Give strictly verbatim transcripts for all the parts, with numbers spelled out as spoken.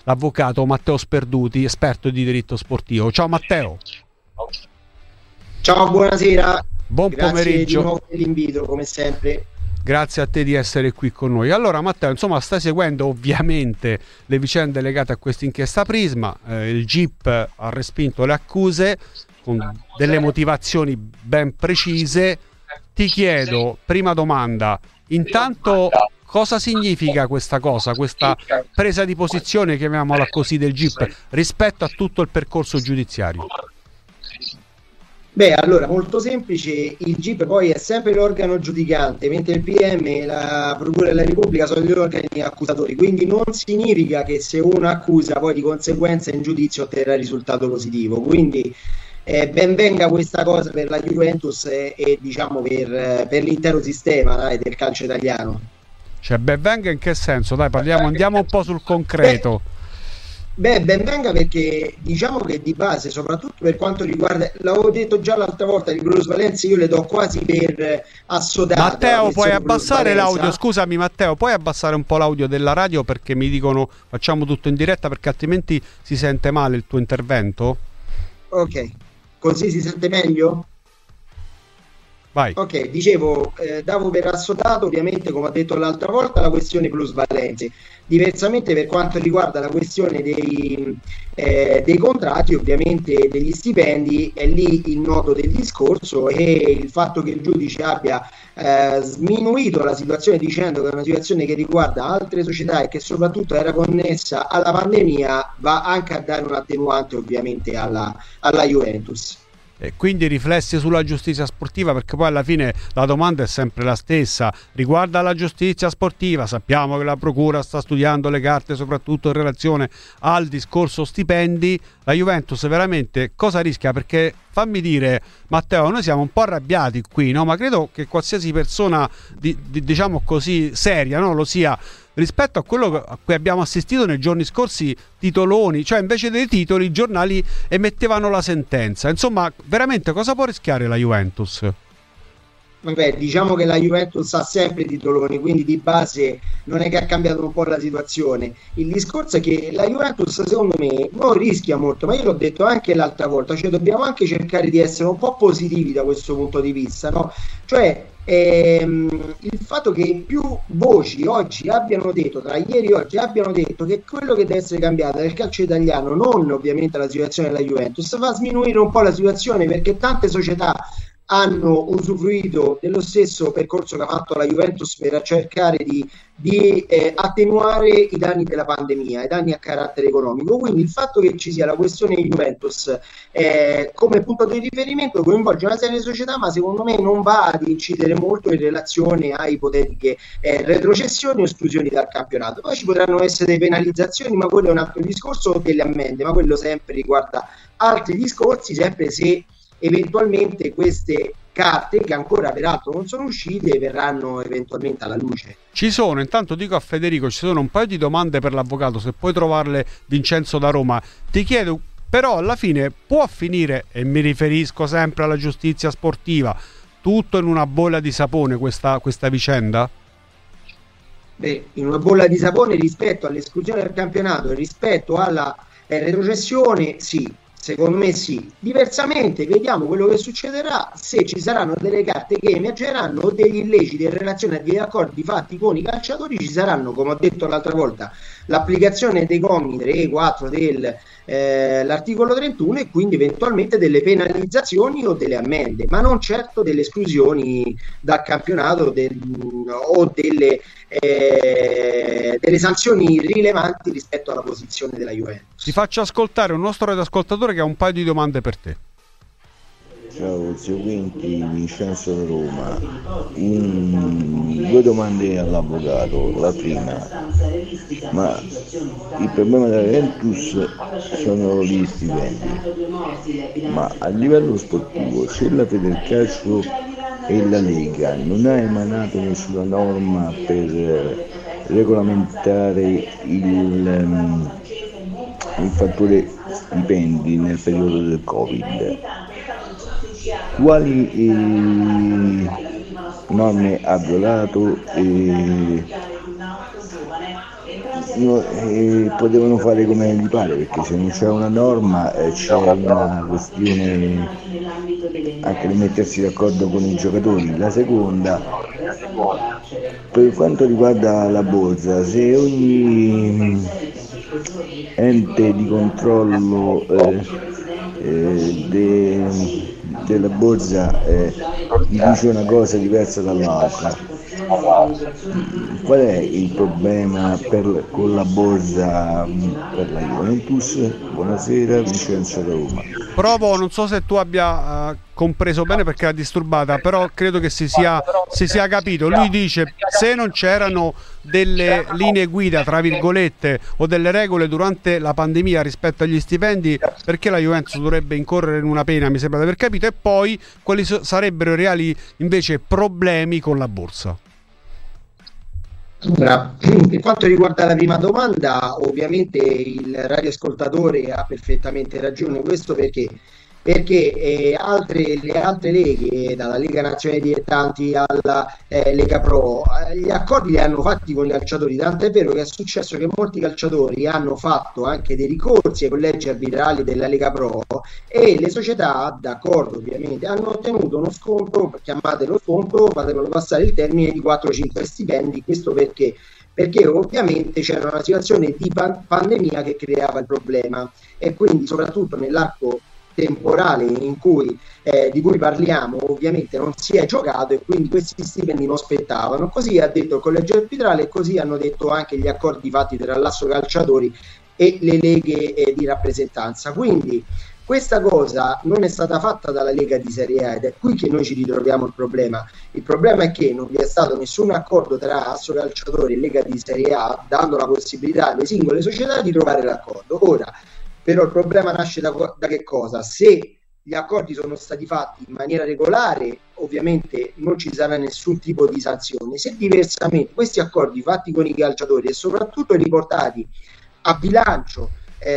l'avvocato Matteo Sperduti, esperto di diritto sportivo. Ciao Matteo. Ciao, buonasera. Buon Grazie pomeriggio. di nuovo per l'invito, come sempre. Grazie a te di essere qui con noi. Allora Matteo, insomma, stai seguendo ovviamente le vicende legate a questa inchiesta Prisma. Eh, il G I P ha respinto le accuse con delle motivazioni ben precise. Ti chiedo, prima domanda, intanto cosa significa questa cosa, questa presa di posizione, chiamiamola così, del G I P rispetto a tutto il percorso giudiziario? Beh, allora, molto semplice, il G I P poi è sempre l'organo giudicante, mentre il P M e la Procura della Repubblica sono gli organi accusatori, quindi non significa che se uno accusa poi di conseguenza in giudizio otterrà il risultato positivo, quindi eh, ben venga questa cosa per la Juventus e, e diciamo per, per l'intero sistema, dai, del calcio italiano. Cioè, ben venga in che senso? Dai, parliamo, andiamo un po' sul concreto. Beh, Beh, ben venga perché diciamo che di base, soprattutto per quanto riguarda, l'avevo detto già l'altra volta, di plusvalenze io le do quasi per assodate. Matteo, puoi abbassare l'audio? Scusami Matteo, puoi abbassare un po' l'audio della radio perché mi dicono facciamo tutto in diretta perché altrimenti si sente male il tuo intervento? Ok, così si sente meglio? Vai. Ok, dicevo, eh, davo per assodato ovviamente, come ho detto l'altra volta, la questione plusvalenze. Diversamente per quanto riguarda la questione dei, eh, dei contratti, ovviamente degli stipendi, è lì il nodo del discorso, e il fatto che il giudice abbia eh, sminuito la situazione dicendo che è una situazione che riguarda altre società e che soprattutto era connessa alla pandemia va anche a dare un attenuante ovviamente alla, alla Juventus. E quindi riflessi sulla giustizia sportiva, perché poi alla fine la domanda è sempre la stessa, riguarda la giustizia sportiva. Sappiamo che la procura sta studiando le carte soprattutto in relazione al discorso stipendi. La Juventus veramente cosa rischia? Perché fammi dire Matteo, noi siamo un po' arrabbiati qui, no? Ma credo che qualsiasi persona di, di, diciamo così seria, no? Lo sia rispetto a quello a cui abbiamo assistito nei giorni scorsi, titoloni, cioè invece dei titoli i giornali emettevano la sentenza. Insomma, veramente cosa può rischiare la Juventus? Vabbè, diciamo che la Juventus ha sempre titoloni, quindi di base non è che ha cambiato un po' la situazione. Il discorso è che la Juventus secondo me non rischia molto, ma io l'ho detto anche l'altra volta, cioè dobbiamo anche cercare di essere un po' positivi da questo punto di vista, no? Cioè ehm, il fatto che più voci oggi abbiano detto, tra ieri e oggi abbiano detto che quello che deve essere cambiato nel calcio italiano, non ovviamente la situazione della Juventus, va a sminuire un po' la situazione, perché tante società hanno usufruito dello stesso percorso che ha fatto la Juventus per cercare di, di eh, attenuare i danni della pandemia, i danni a carattere economico. Quindi il fatto che ci sia la questione Juventus eh, come punto di riferimento coinvolge una serie di società, ma secondo me non va ad incidere molto in relazione a ipotetiche eh, retrocessioni o esclusioni dal campionato. Poi ci potranno essere delle penalizzazioni, ma quello è un altro discorso, o delle ammende, ma quello sempre riguarda altri discorsi, sempre se eventualmente queste carte, che ancora peraltro non sono uscite, verranno eventualmente alla luce. Ci sono, intanto dico a Federico, ci sono un paio di domande per l'avvocato, se puoi trovarle, Vincenzo da Roma. Ti chiedo, però alla fine può finire, e mi riferisco sempre alla giustizia sportiva, tutto in una bolla di sapone questa, questa vicenda? Beh, in una bolla di sapone rispetto all'esclusione del campionato e rispetto alla eh, retrocessione, sì. Secondo me sì. Diversamente vediamo quello che succederà se ci saranno delle carte che emergeranno o degli illeciti in relazione a degli accordi fatti con i calciatori. Ci saranno, come ho detto l'altra volta, l'applicazione dei commi tre e quattro dell'articolo eh, trentuno, e quindi eventualmente delle penalizzazioni o delle ammende, ma non certo delle esclusioni dal campionato del, o delle, eh, delle sanzioni rilevanti rispetto alla posizione della Juventus. Ti faccio ascoltare un nostro radioascoltatore che ha un paio di domande per te. Ciao zio Quinti, Vincenzo da Roma. Un, due domande all'avvocato. La prima, ma il problema della Juventus sono gli stipendi, ma a livello sportivo c'è la Federcalcio e la Lega non ha emanato nessuna norma per regolamentare il, il fattore stipendi nel periodo del Covid. Quali eh, norme ha violato e no, eh, potevano fare come gli pare, perché se non c'è una norma eh, c'è una questione anche di mettersi d'accordo con i giocatori. La seconda, per quanto riguarda la borsa, se ogni ente di controllo eh, eh, de, della borsa eh, dice una cosa diversa dall'altra, qual è il problema per, con la borsa per la Juventus? Buonasera, Vincenzo da Roma. Provo, non so se tu abbia uh, compreso bene perché era disturbata, però credo che si sia, si sia capito. Lui dice: se non c'erano delle linee guida, tra virgolette, o delle regole durante la pandemia rispetto agli stipendi, perché la Juventus dovrebbe incorrere in una pena, mi sembra di aver capito, e poi quali so- sarebbero i reali invece problemi con la borsa. Allora, per quanto riguarda la prima domanda, ovviamente il radioascoltatore ha perfettamente ragione. Questo perché perché eh, altre, le altre leghe, dalla Lega Nazionale Dilettanti alla eh, Lega Pro, eh, gli accordi li hanno fatti con i calciatori, tanto è vero che è successo che molti calciatori hanno fatto anche dei ricorsi ai collegi arbitrali della Lega Pro e le società, d'accordo ovviamente, hanno ottenuto uno sconto, chiamatelo sconto, fatelo passare il termine, di quattro cinque stipendi. Questo perché? Perché ovviamente c'era una situazione di pan- pandemia che creava il problema, e quindi soprattutto nell'arco temporale in cui, eh, di cui parliamo, ovviamente non si è giocato, e quindi questi stipendi non spettavano. Così ha detto il collegio arbitrale, e così hanno detto anche gli accordi fatti tra l'Asso Calciatori e le leghe eh, di rappresentanza. Quindi questa cosa non è stata fatta dalla Lega di Serie A, ed è qui che noi ci ritroviamo il problema. Il problema è che non vi è stato nessun accordo tra Asso Calciatori e Lega di Serie A, dando la possibilità alle singole società di trovare l'accordo. Ora però il problema nasce da, da che cosa? Se gli accordi sono stati fatti in maniera regolare, ovviamente non ci sarà nessun tipo di sanzione. Se diversamente questi accordi fatti con i calciatori e soprattutto riportati a bilancio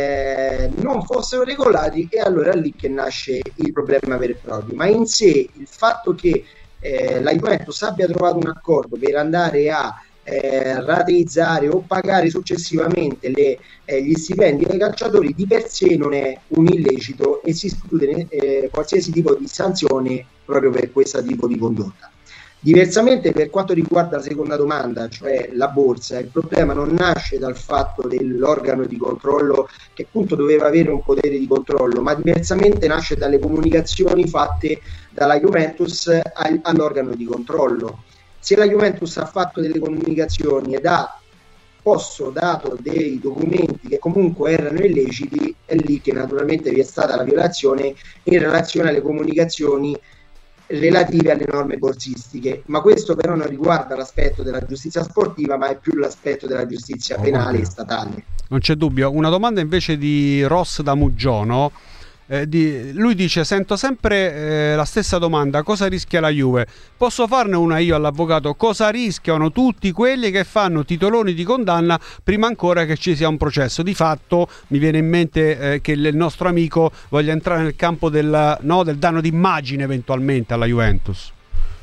eh, non fossero regolati, e allora è lì che nasce il problema vero e proprio. Ma in sé il fatto che eh, la Juventus abbia trovato un accordo per andare a Eh, rateizzare o pagare successivamente le, eh, gli stipendi dei calciatori, di per sé non è un illecito e si esclude eh, qualsiasi tipo di sanzione proprio per questo tipo di condotta. Diversamente, per quanto riguarda la seconda domanda, cioè la borsa, il problema non nasce dal fatto dell'organo di controllo, che appunto doveva avere un potere di controllo, ma diversamente nasce dalle comunicazioni fatte dalla Juventus al, all'organo di controllo. Se la Juventus ha fatto delle comunicazioni ed ha posto dato dei documenti che comunque erano illeciti, è lì che naturalmente vi è stata la violazione in relazione alle comunicazioni relative alle norme borsistiche. Ma questo però non riguarda l'aspetto della giustizia sportiva, ma è più l'aspetto della giustizia penale e statale. Non c'è dubbio. Una domanda invece di Ross da Muggiono. Eh, di, lui dice: sento sempre eh, la stessa domanda, cosa rischia la Juve? Posso farne una io all'avvocato? Cosa rischiano tutti quelli che fanno titoloni di condanna prima ancora che ci sia un processo? Di fatto mi viene in mente eh, che il nostro amico voglia entrare nel campo del, no, del danno d'immagine eventualmente alla Juventus.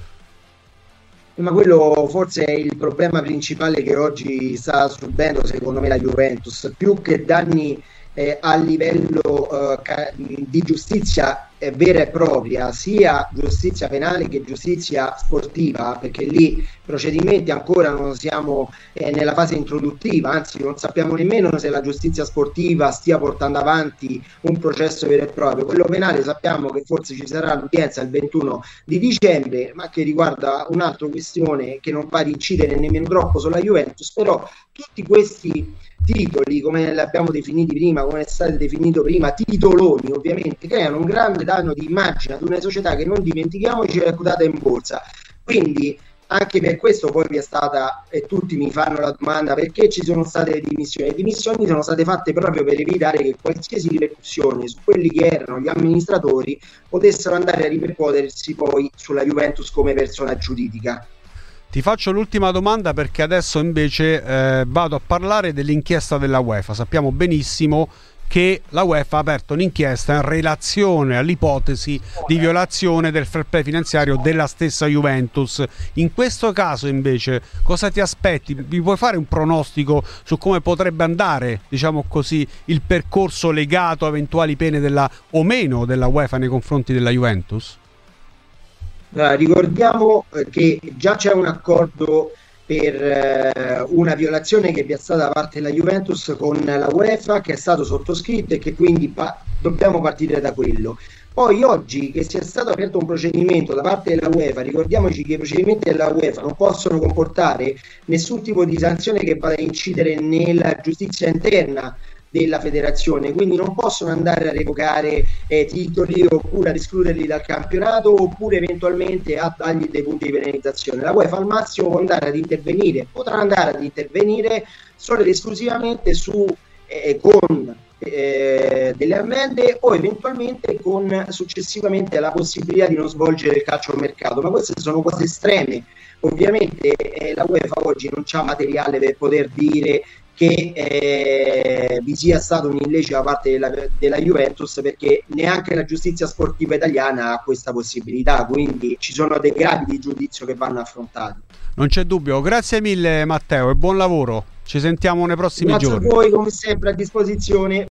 Ma quello forse è il problema principale che oggi sta subendo, secondo me, la Juventus, più che danni Eh, a livello eh, ca- di giustizia eh, vera e propria, sia giustizia penale che giustizia sportiva, perché lì procedimenti ancora non siamo eh, nella fase introduttiva, anzi non sappiamo nemmeno se la giustizia sportiva stia portando avanti un processo vero e proprio. Quello penale sappiamo che forse ci sarà l'udienza il ventuno di dicembre, ma che riguarda un'altra questione che non fa incidere nemmeno troppo sulla Juventus. Però tutti questi titoli, come li abbiamo definiti prima, come è stato definito prima, titoloni, ovviamente creano un grande danno di immagine ad una società che, non dimentichiamoci, è quotata in borsa. Quindi anche per questo poi vi è stata, e tutti mi fanno la domanda, perché ci sono state le dimissioni. Le dimissioni sono state fatte proprio per evitare che qualsiasi ripercussione su quelli che erano gli amministratori potessero andare a ripercuotersi poi sulla Juventus come persona giuridica. Ti faccio l'ultima domanda, perché adesso invece eh, vado a parlare dell'inchiesta della UEFA. Sappiamo benissimo che la UEFA ha aperto un'inchiesta in relazione all'ipotesi di violazione del fair play finanziario della stessa Juventus. In questo caso invece cosa ti aspetti? Mi puoi fare un pronostico su come potrebbe andare, diciamo così, il percorso legato a eventuali pene della, o meno della UEFA nei confronti della Juventus? Allora, ricordiamo che già c'è un accordo per eh, una violazione che vi è stata da parte della Juventus con la UEFA, che è stato sottoscritto e che quindi pa- dobbiamo partire da quello. Poi oggi che sia stato aperto un procedimento da parte della UEFA, ricordiamoci che i procedimenti della UEFA non possono comportare nessun tipo di sanzione che vada a incidere nella giustizia interna della federazione, quindi non possono andare a revocare eh, titoli oppure ad escluderli dal campionato oppure eventualmente a dargli dei punti di penalizzazione. La UEFA al massimo può andare ad intervenire, potrà andare ad intervenire solo ed esclusivamente su eh, con eh, delle ammende o eventualmente con successivamente la possibilità di non svolgere il calciomercato, ma queste sono cose estreme. Ovviamente eh, la UEFA oggi non c'ha materiale per poter dire che eh, vi sia stato un illecito da parte della, della Juventus, perché neanche la giustizia sportiva italiana ha questa possibilità, quindi ci sono dei gradi di giudizio che vanno affrontati. Non c'è dubbio. Grazie mille Matteo e buon lavoro, ci sentiamo nei prossimi Grazie giorni. Grazie a voi, come sempre a disposizione.